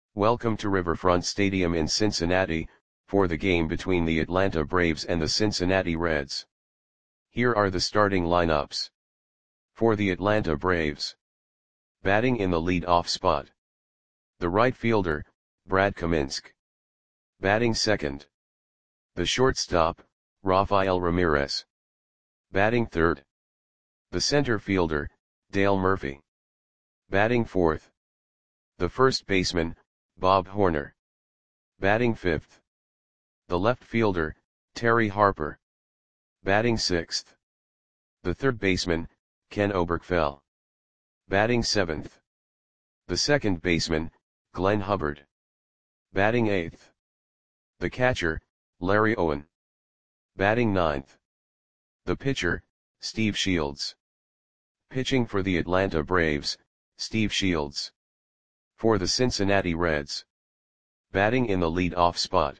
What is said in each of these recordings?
Welcome to Riverfront Stadium in Cincinnati, for the game between the Atlanta Braves and the Cincinnati Reds. Here are the starting lineups. For the Atlanta Braves. Batting in the lead-off spot. The right fielder, Brad Kaminsky. Batting second. The shortstop, Rafael Ramirez. Batting third. The center fielder, Dale Murphy. Batting fourth. The first baseman, Bob Horner. Batting fifth. The left fielder, Terry Harper. Batting sixth. The third baseman, Ken Oberkfell. Batting seventh. The second baseman, Glenn Hubbard. Batting eighth. The catcher, Larry Owen. Batting ninth. The pitcher, Steve Shields. Pitching for the Atlanta Braves, Steve Shields. For the Cincinnati Reds. Batting in the lead-off spot.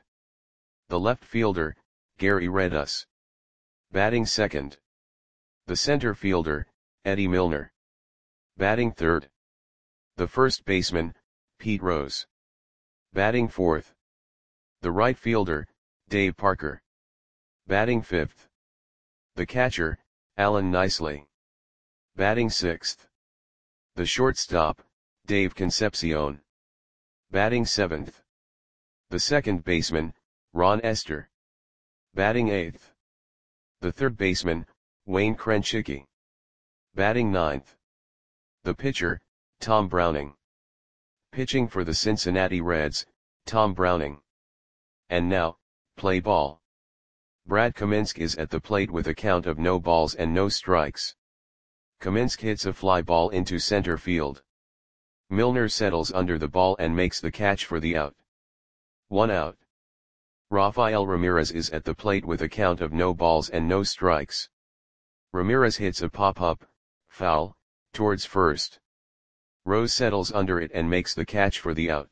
The left fielder, Gary Redus. Batting second. The center fielder, Eddie Milner. Batting third. The first baseman, Pete Rose. Batting fourth. The right fielder, Dave Parker. Batting fifth. The catcher, Alan Nicely. Batting sixth. The shortstop, Dave Concepcion. Batting seventh. The second baseman, Ron Esther. Batting eighth. The third baseman, Wayne Krenchicki. Batting ninth. The pitcher, Tom Browning. Pitching for the Cincinnati Reds, Tom Browning. And now, play ball. Brad Kaminsky is at the plate with a count of no balls and no strikes. Kaminsky hits a fly ball into center field. Milner settles under the ball and makes the catch for the out. 1 out. Rafael Ramirez is at the plate with a count of no balls and no strikes. Ramirez hits a pop-up, foul, towards first. Rose settles under it and makes the catch for the out.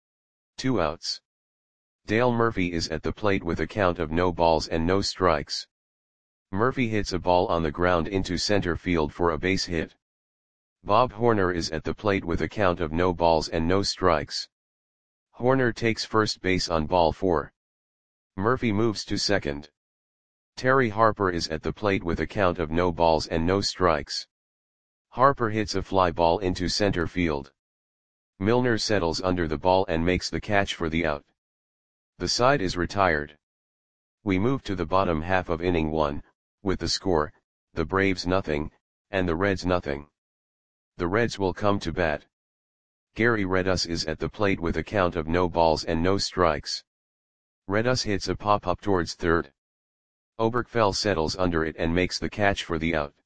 2 outs. Dale Murphy is at the plate with a count of no balls and no strikes. Murphy hits a ball on the ground into center field for a base hit. Bob Horner is at the plate with a count of no balls and no strikes. Horner takes first base on ball 4. Murphy moves to second. Terry Harper is at the plate with a count of no balls and no strikes. Harper hits a fly ball into center field. Milner settles under the ball and makes the catch for the out. The side is retired. We move to the bottom half of inning 1, with the score, the Braves nothing, and the Reds nothing. The Reds will come to bat. Gary Redus is at the plate with a count of no balls and no strikes. Redus hits a pop-up towards third. Oberkfell settles under it and makes the catch for the out.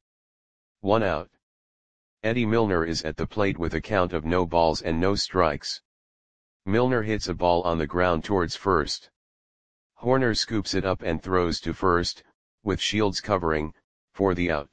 1 out. Eddie Milner is at the plate with a count of no balls and no strikes. Milner hits a ball on the ground towards first. Horner scoops it up and throws to first, with Shields covering, for the out.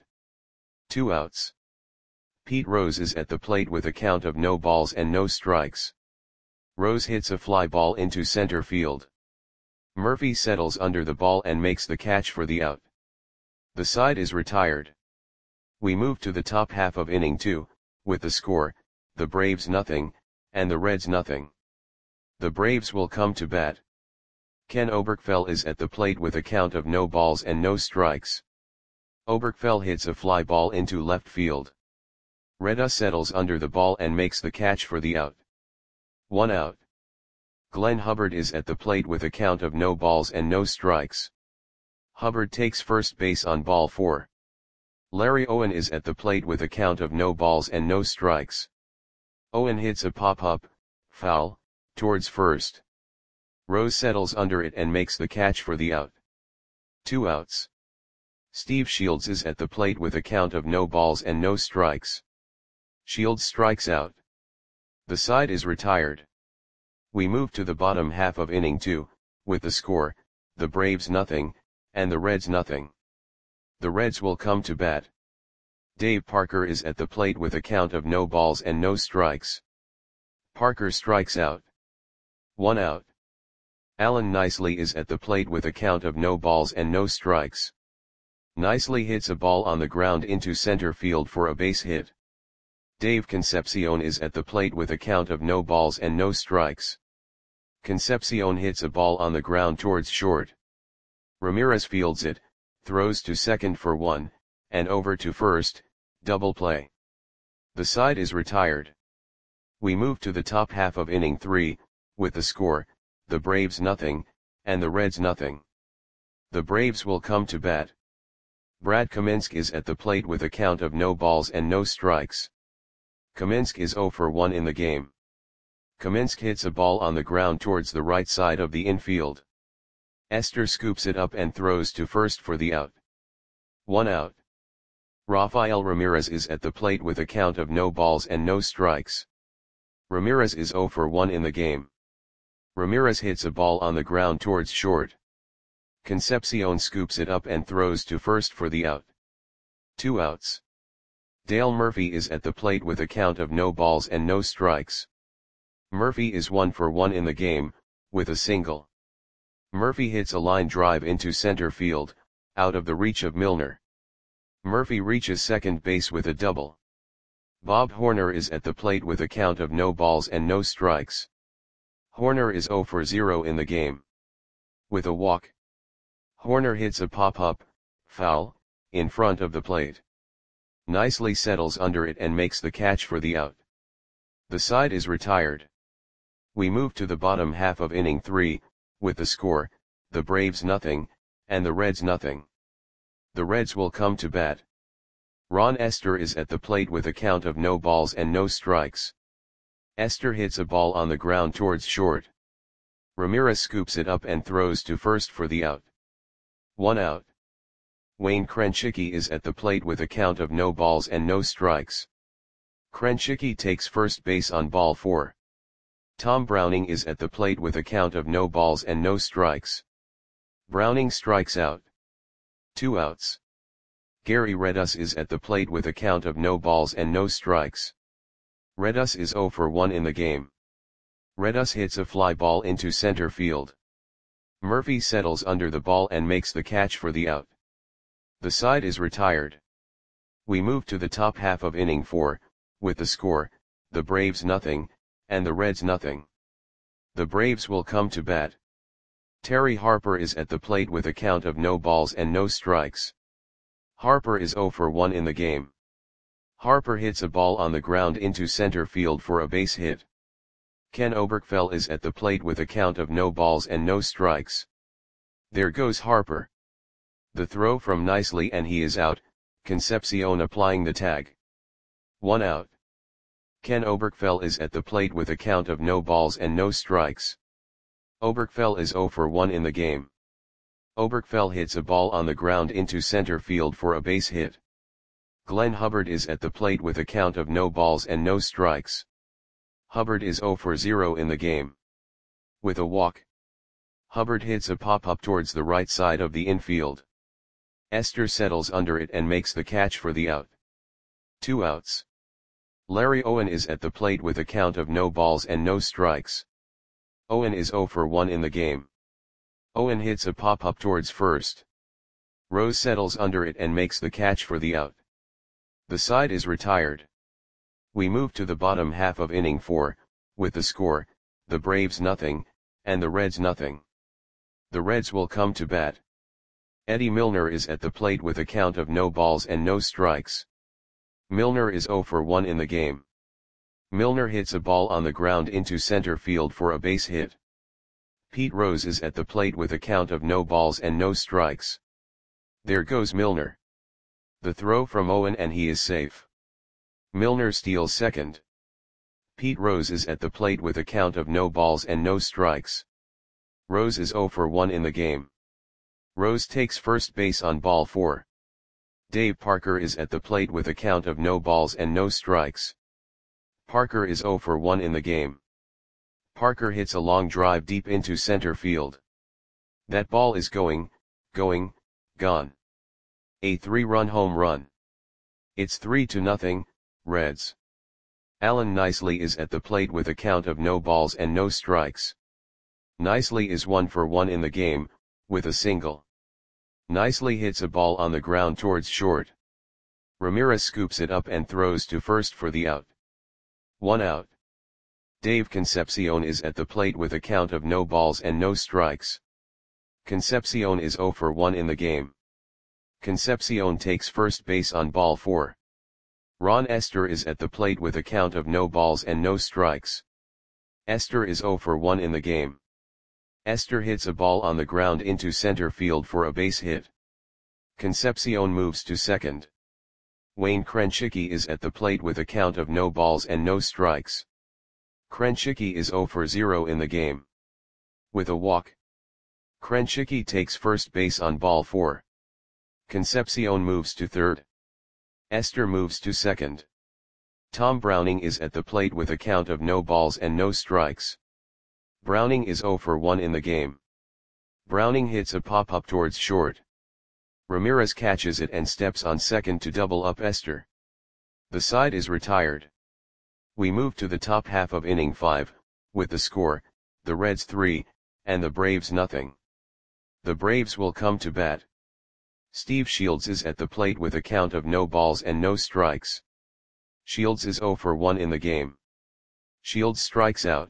2 outs. Pete Rose is at the plate with a count of no balls and no strikes. Rose hits a fly ball into center field. Murphy settles under the ball and makes the catch for the out. The side is retired. We move to the top half of inning 2, with the score, the Braves nothing, and the Reds nothing. The Braves will come to bat. Ken Oberkfell is at the plate with a count of no balls and no strikes. Oberkfell hits a fly ball into left field. Redus settles under the ball and makes the catch for the out. 1 out. Glenn Hubbard is at the plate with a count of no balls and no strikes. Hubbard takes first base on ball 4. Larry Owen is at the plate with a count of no balls and no strikes. Owen hits a pop-up, foul, towards first. Rose settles under it and makes the catch for the out. 2 outs. Steve Shields is at the plate with a count of no balls and no strikes. Shields strikes out. The side is retired. We move to the bottom half of inning 2, with the score, the Braves nothing, and the Reds nothing. The Reds will come to bat. Dave Parker is at the plate with a count of no balls and no strikes. Parker strikes out. 1 out. Alan Nicely is at the plate with a count of no balls and no strikes. Nicely hits a ball on the ground into center field for a base hit. Dave Concepcion is at the plate with a count of no balls and no strikes. Concepcion hits a ball on the ground towards short. Ramirez fields it, throws to second for one, and over to first, double play. The side is retired. We move to the top half of inning 3, with the score, the Braves nothing, and the Reds nothing. The Braves will come to bat. Brad Kaminsk is at the plate with a count of no balls and no strikes. Kaminsk is 0 for 1 in the game. Kaminsk hits a ball on the ground towards the right side of the infield. Esther scoops it up and throws to first for the out. 1 out. Rafael Ramirez is at the plate with a count of no balls and no strikes. Ramirez is 0 for 1 in the game. Ramirez hits a ball on the ground towards short. Concepcion scoops it up and throws to first for the out. 2 outs. Dale Murphy is at the plate with a count of no balls and no strikes. Murphy is 1 for 1 in the game, with a single. Murphy hits a line drive into center field, out of the reach of Milner. Murphy reaches second base with a double. Bob Horner is at the plate with a count of no balls and no strikes. Horner is 0 for 0 in the game. With a walk. Horner hits a pop-up, foul, in front of the plate. Nicely settles under it and makes the catch for the out. The side is retired. We move to the bottom half of inning 3, with the score, the Braves nothing, and the Reds nothing. The Reds will come to bat. Ron Esther is at the plate with a count of no balls and no strikes. Esther hits a ball on the ground towards short. Ramirez scoops it up and throws to first for the out. 1 out. Wayne Krenchicki is at the plate with a count of no balls and no strikes. Krenchicki takes first base on ball 4. Tom Browning is at the plate with a count of no balls and no strikes. Browning strikes out. 2 outs. Gary Redus is at the plate with a count of no balls and no strikes. Redus is 0 for 1 in the game. Redus hits a fly ball into center field. Murphy settles under the ball and makes the catch for the out. The side is retired. We move to the top half of inning 4, with the score, the Braves nothing, and the Reds nothing. The Braves will come to bat. Terry Harper is at the plate with a count of no balls and no strikes. Harper is 0 for 1 in the game. Harper hits a ball on the ground into center field for a base hit. Ken Oberkfell is at the plate with a count of no balls and no strikes. There goes Harper. The throw from nicely and he is out, Concepcion applying the tag. 1 out. Ken Oberkfell is at the plate with a count of no balls and no strikes. Oberkfell is 0 for 1 in the game. Oberkfell hits a ball on the ground into center field for a base hit. Glenn Hubbard is at the plate with a count of no balls and no strikes. Hubbard is 0 for 0 in the game. With a walk. Hubbard hits a pop-up towards the right side of the infield. Esther settles under it and makes the catch for the out. 2 outs. Larry Owen is at the plate with a count of no balls and no strikes. Owen is 0 for 1 in the game. Owen hits a pop-up towards first. Rose settles under it and makes the catch for the out. The side is retired. We move to the bottom half of inning 4, with the score, the Braves nothing, and the Reds nothing. The Reds will come to bat. Eddie Milner is at the plate with a count of no balls and no strikes. Milner is 0 for 1 in the game. Milner hits a ball on the ground into center field for a base hit. Pete Rose is at the plate with a count of no balls and no strikes. There goes Milner. The throw from Owen and he is safe. Milner steals second. Pete Rose is at the plate with a count of no balls and no strikes. Rose is 0 for 1 in the game. Rose takes first base on ball 4. Dave Parker is at the plate with a count of no balls and no strikes. Parker is 0 for 1 in the game. Parker hits a long drive deep into center field. That ball is gone. A 3-run home run. It's 3-0, Reds. Alan Nicely is at the plate with a count of no balls and no strikes. Nicely is 1 for 1 in the game, with a single. Nicely hits a ball on the ground towards short. Ramirez scoops it up and throws to first for the out. 1 out. Dave Concepcion is at the plate with a count of no balls and no strikes. Concepcion is 0 for 1 in the game. Concepcion takes first base on ball 4. Ron Esther is at the plate with a count of no balls and no strikes. Esther is 0 for 1 in the game. Esther hits a ball on the ground into center field for a base hit. Concepcion moves to second. Wayne Krenchicki is at the plate with a count of no balls and no strikes. Krenchicki is 0 for 0 in the game. With a walk, Krenchicki takes first base on ball 4. Concepcion moves to third. Esther moves to second. Tom Browning is at the plate with a count of no balls and no strikes. Browning is 0 for 1 in the game. Browning hits a pop-up towards short. Ramirez catches it and steps on second to double up Esther. The side is retired. We move to the top half of inning 5, with the score, the Reds 3, and the Braves nothing. The Braves will come to bat. Steve Shields is at the plate with a count of no balls and no strikes. Shields is 0 for 1 in the game. Shields strikes out.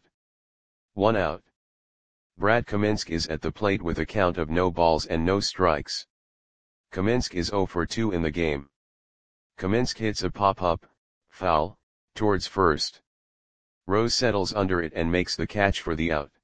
1 out. Brad Kaminsky is at the plate with a count of no balls and no strikes. Kaminsky is 0 for 2 in the game. Kaminsky hits a pop-up, foul, towards first. Rose settles under it and makes the catch for the out.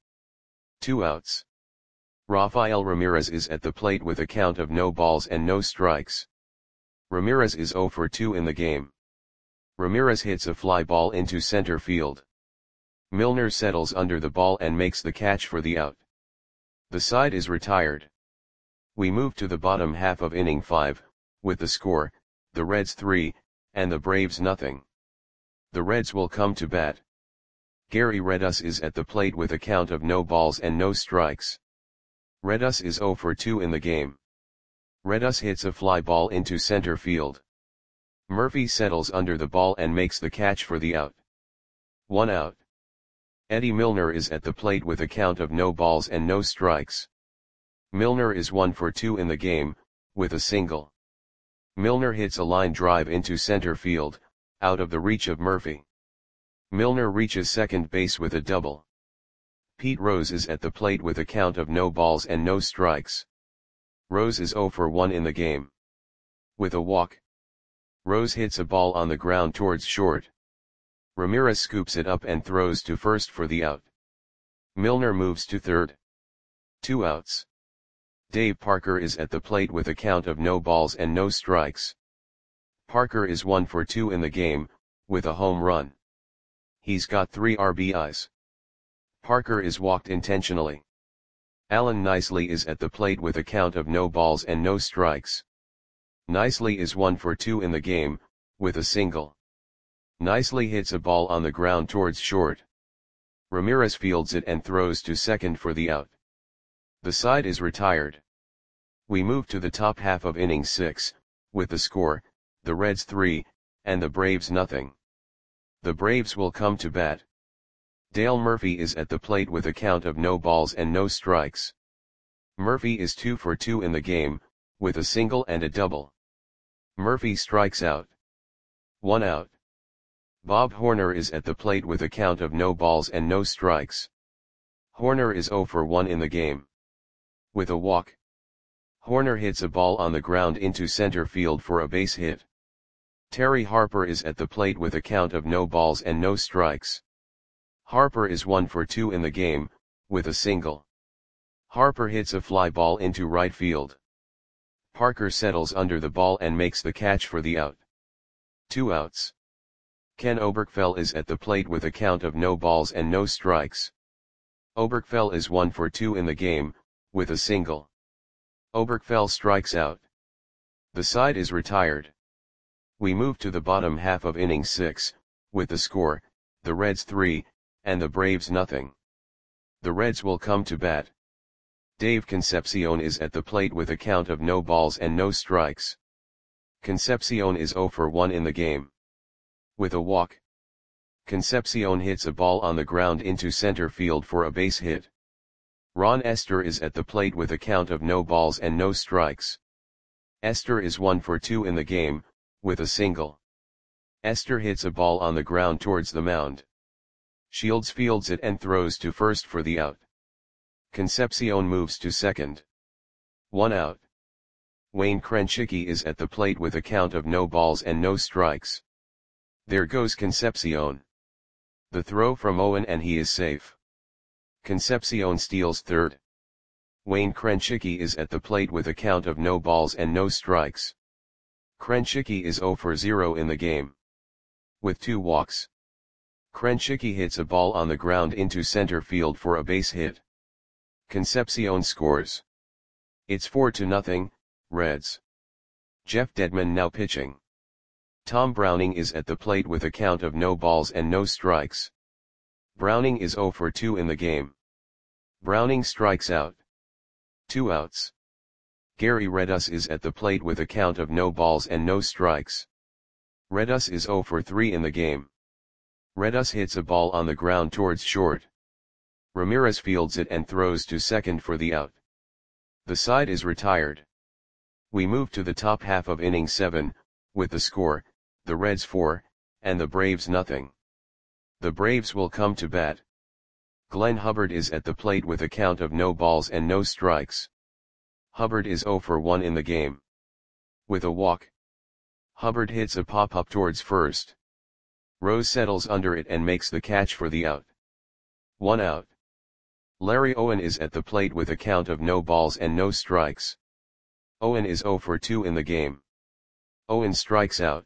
2 outs. Rafael Ramirez is at the plate with a count of no balls and no strikes. Ramirez is 0 for 2 in the game. Ramirez hits a fly ball into center field. Milner settles under the ball and makes the catch for the out. The side is retired. We move to the bottom half of inning 5, with the score, the Reds 3, and the Braves nothing. The Reds will come to bat. Gary Redus is at the plate with a count of no balls and no strikes. Redus is 0 for 2 in the game. Redus hits a fly ball into center field. Murphy settles under the ball and makes the catch for the out. 1 out. Eddie Milner is at the plate with a count of no balls and no strikes. Milner is 1 for 2 in the game, with a single. Milner hits a line drive into center field, out of the reach of Murphy. Milner reaches second base with a double. Pete Rose is at the plate with a count of no balls and no strikes. Rose is 0 for 1 in the game. With a walk, Rose hits a ball on the ground towards short. Ramirez scoops it up and throws to first for the out. Milner moves to third. 2 outs. Dave Parker is at the plate with a count of no balls and no strikes. Parker is 1 for 2 in the game, with a home run. He's got 3 RBIs. Parker is walked intentionally. Alan Nicely is at the plate with a count of no balls and no strikes. Nicely is 1 for 2 in the game, with a single. Nicely hits a ball on the ground towards short. Ramirez fields it and throws to second for the out. The side is retired. We move to the top half of inning 6, with the score, the Reds 3, and the Braves nothing. The Braves will come to bat. Dale Murphy is at the plate with a count of no balls and no strikes. Murphy is 2 for 2 in the game, with a single and a double. Murphy strikes out. 1 out. Bob Horner is at the plate with a count of no balls and no strikes. Horner is 0 for 1 in the game. With a walk, Horner hits a ball on the ground into center field for a base hit. Terry Harper is at the plate with a count of no balls and no strikes. Harper is 1 for 2 in the game, with a single. Harper hits a fly ball into right field. Parker settles under the ball and makes the catch for the out. 2 outs. Ken Oberkfell is at the plate with a count of no balls and no strikes. Oberkfell is 1 for 2 in the game, with a single. Oberkfell strikes out. The side is retired. We move to the bottom half of inning 6, with the score, the Reds 3, and the Braves nothing. The Reds will come to bat. Dave Concepcion is at the plate with a count of no balls and no strikes. Concepcion is 0 for 1 in the game. With a walk, Concepcion hits a ball on the ground into center field for a base hit. Ron Esther is at the plate with a count of no balls and no strikes. Esther is 1 for 2 in the game, with a single. Esther hits a ball on the ground towards the mound. Shields fields it and throws to first for the out. Concepcion moves to second. 1 out. Wayne Krenchicki is at the plate with a count of no balls and no strikes. There goes Concepcion. The throw from Owen and he is safe. Concepcion steals third. Wayne Krenchicki is at the plate with a count of no balls and no strikes. Krenchicki is 0 for 0 in the game. With 2 walks. Krenchicki hits a ball on the ground into center field for a base hit. Concepcion scores. It's 4-0, Reds. Jeff Dedman now pitching. Tom Browning is at the plate with a count of no balls and no strikes. Browning is 0 for 2 in the game. Browning strikes out. 2 outs. Gary Redus is at the plate with a count of no balls and no strikes. Redus is 0 for 3 in the game. Redus hits a ball on the ground towards short. Ramirez fields it and throws to second for the out. The side is retired. We move to the top half of inning 7, with the score, the Reds 4, and the Braves nothing. The Braves will come to bat. Glenn Hubbard is at the plate with a count of no balls and no strikes. Hubbard is 0 for 1 in the game. With a walk. Hubbard hits a pop-up towards first. Rose settles under it and makes the catch for the out. 1 out. Larry Owen is at the plate with a count of no balls and no strikes. Owen is 0 for 2 in the game. Owen strikes out.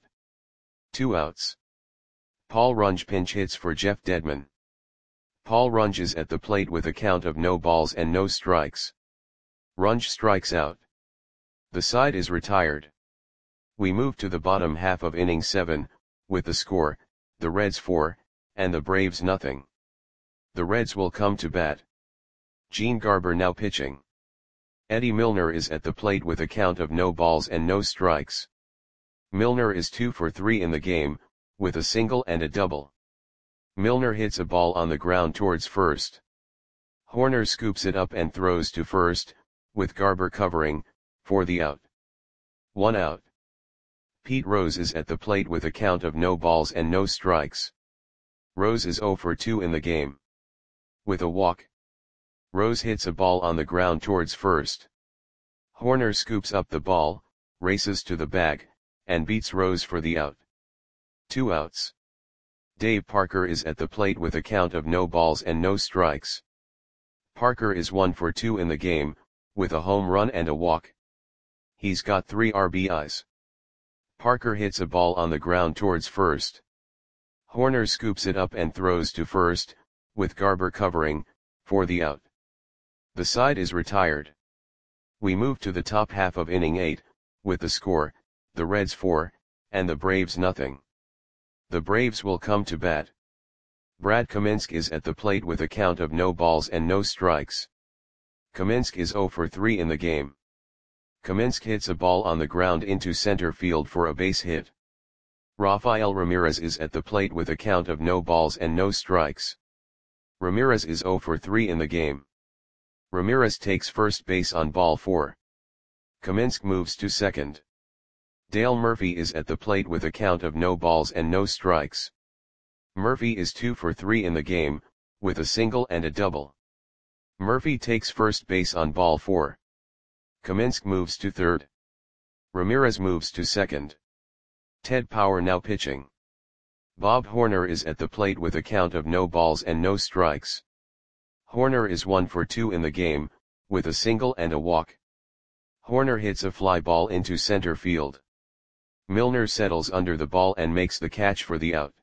2 outs. Paul Runge pinch hits for Jeff Dedman. Paul Runge is at the plate with a count of no balls and no strikes. Runge strikes out. The side is retired. We move to the bottom half of inning 7, with the score, the Reds 4, and the Braves nothing. The Reds will come to bat. Gene Garber now pitching. Eddie Milner is at the plate with a count of no balls and no strikes. Milner is 2 for 3 in the game, with a single and a double. Milner hits a ball on the ground towards first. Horner scoops it up and throws to first, with Garber covering, for the out. 1 out. Pete Rose is at the plate with a count of no balls and no strikes. Rose is 0 for 2 in the game. With a walk. Rose hits a ball on the ground towards first. Horner scoops up the ball, races to the bag, and beats Rose for the out. 2 outs. Dave Parker is at the plate with a count of no balls and no strikes. Parker is 1 for 2 in the game, with a home run and a walk. He's got 3 RBIs. Parker hits a ball on the ground towards first. Horner scoops it up and throws to first, with Garber covering, for the out. The side is retired. We move to the top half of inning 8, with the score, the Reds 4, and the Braves nothing. The Braves will come to bat. Brad Kaminsky is at the plate with a count of no balls and no strikes. Kaminsky is 0 for 3 in the game. Kaminsky hits a ball on the ground into center field for a base hit. Rafael Ramirez is at the plate with a count of no balls and no strikes. Ramirez is 0 for 3 in the game. Ramirez takes first base on ball 4. Kaminsky moves to second. Dale Murphy is at the plate with a count of no balls and no strikes. Murphy is 2 for 3 in the game, with a single and a double. Murphy takes first base on ball 4. Kaminsky moves to third. Ramirez moves to second. Ted Power now pitching. Bob Horner is at the plate with a count of no balls and no strikes. Horner is 1 for 2 in the game, with a single and a walk. Horner hits a fly ball into center field. Milner settles under the ball and makes the catch for the out.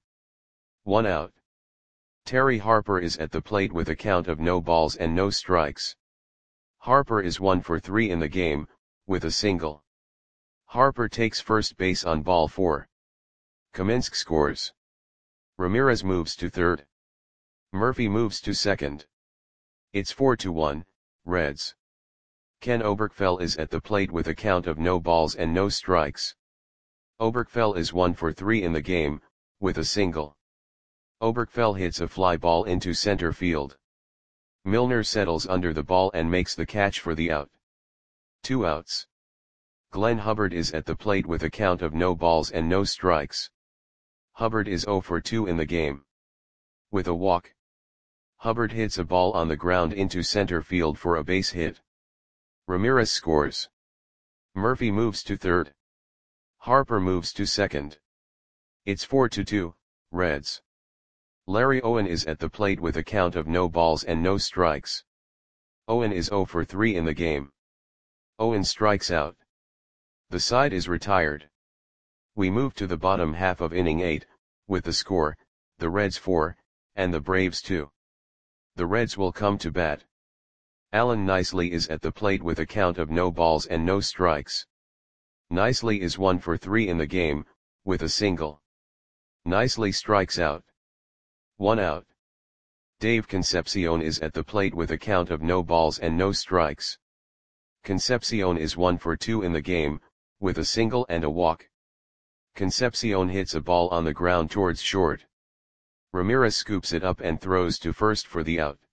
1 out. Terry Harper is at the plate with a count of no balls and no strikes. Harper is 1 for 3 in the game, with a single. Harper takes first base on ball 4. Kaminsky scores. Ramirez moves to third. Murphy moves to second. It's 4-1, Reds. Ken Oberkfell is at the plate with a count of no balls and no strikes. Oberkfell is 1 for 3 in the game, with a single. Oberkfell hits a fly ball into center field. Milner settles under the ball and makes the catch for the out. 2 outs. Glenn Hubbard is at the plate with a count of no balls and no strikes. Hubbard is 0 for 2 in the game. With a walk, Hubbard hits a ball on the ground into center field for a base hit. Ramirez scores. Murphy moves to third. Harper moves to second. It's 4-2, Reds. Larry Owen is at the plate with a count of no balls and no strikes. Owen is 0 for 3 in the game. Owen strikes out. The side is retired. We move to the bottom half of inning 8, with the score, the Reds 4, and the Braves 2. The Reds will come to bat. Alan Nicely is at the plate with a count of no balls and no strikes. Nicely is 1 for 3 in the game, with a single. Nicely strikes out. 1 out. Dave Concepcion is at the plate with a count of no balls and no strikes. Concepcion is 1 for 2 in the game, with a single and a walk. Concepcion hits a ball on the ground towards short. Ramirez scoops it up and throws to first for the out.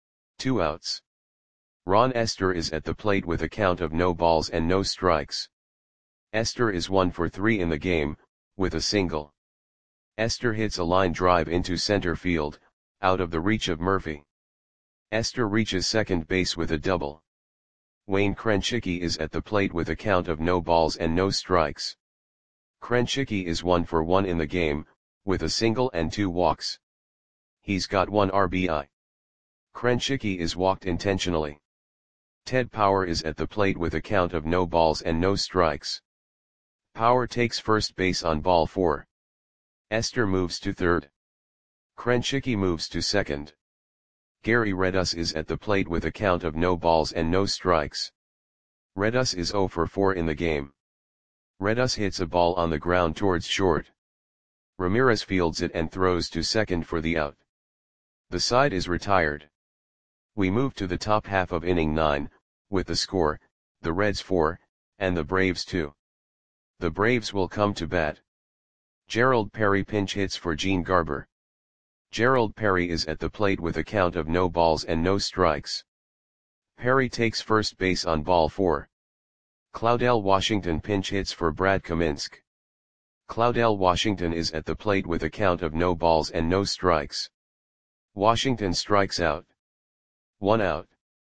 2 outs. Ron Esther is at the plate with a count of no balls and no strikes. Esther is 1 for 3 in the game, with a single. Esther hits a line drive into center field, out of the reach of Murphy. Esther reaches second base with a double. Wayne Krenchicki is at the plate with a count of no balls and no strikes. Krenchicki is 1 for 1 in the game, with a single and 2 walks. He's got 1 RBI. Krenchicki is walked intentionally. Ted Power is at the plate with a count of no balls and no strikes. Power takes first base on ball 4. Esther moves to third. Krenchicki moves to second. Gary Redus is at the plate with a count of no balls and no strikes. Redus is 0 for 4 in the game. Redus hits a ball on the ground towards short. Ramirez fields it and throws to second for the out. The side is retired. We move to the top half of inning 9, with the score, the Reds 4, and the Braves 2. The Braves will come to bat. Gerald Perry pinch hits for Gene Garber. Gerald Perry is at the plate with a count of no balls and no strikes. Perry takes first base on ball 4. Claudel Washington pinch hits for Brad Kaminsk. Claudel Washington is at the plate with a count of no balls and no strikes. Washington strikes out. 1 out.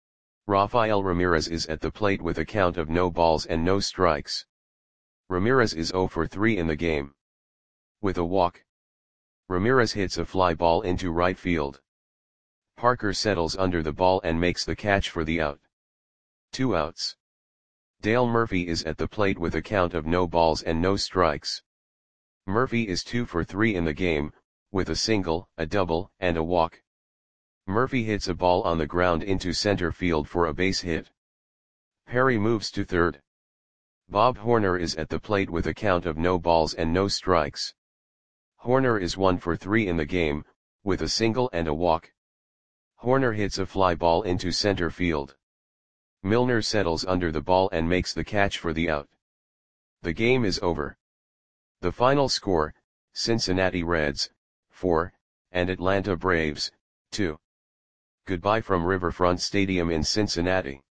Rafael Ramirez is at the plate with a count of no balls and no strikes. Ramirez is 0 for 3 in the game. With a walk, Ramirez hits a fly ball into right field. Parker settles under the ball and makes the catch for the out. 2 outs. Dale Murphy is at the plate with a count of no balls and no strikes. Murphy is 2 for 3 in the game, with a single, a double, and a walk. Murphy hits a ball on the ground into center field for a base hit. Perry moves to third. Bob Horner is at the plate with a count of no balls and no strikes. Horner is 1 for 3 in the game, with a single and a walk. Horner hits a fly ball into center field. Milner settles under the ball and makes the catch for the out. The game is over. The final score, Cincinnati Reds, 4, and Atlanta Braves, 2. Goodbye from Riverfront Stadium in Cincinnati.